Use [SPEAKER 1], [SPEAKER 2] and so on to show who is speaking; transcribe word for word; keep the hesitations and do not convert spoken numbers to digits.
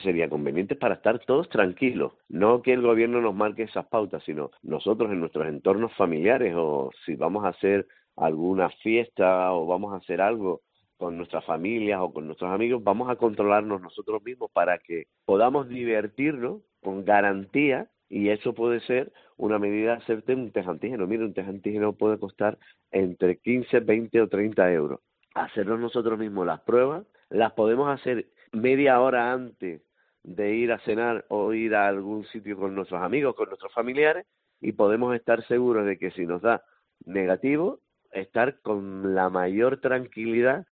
[SPEAKER 1] sería conveniente para estar todos tranquilos, no que el gobierno nos marque esas pautas, sino nosotros en nuestros entornos familiares o si vamos a hacer alguna fiesta o vamos a hacer algo con nuestras familias o con nuestros amigos, vamos a controlarnos nosotros mismos para que podamos divertirnos con garantía y eso puede ser una medida de hacerte un test antígeno. Mira, un test antígeno puede costar entre quince, veinte o treinta euros. Hacernos nosotros mismos las pruebas, las podemos hacer media hora antes de ir a cenar o ir a algún sitio con nuestros amigos, con nuestros familiares y podemos estar seguros de que si nos da negativo, estar con la mayor tranquilidad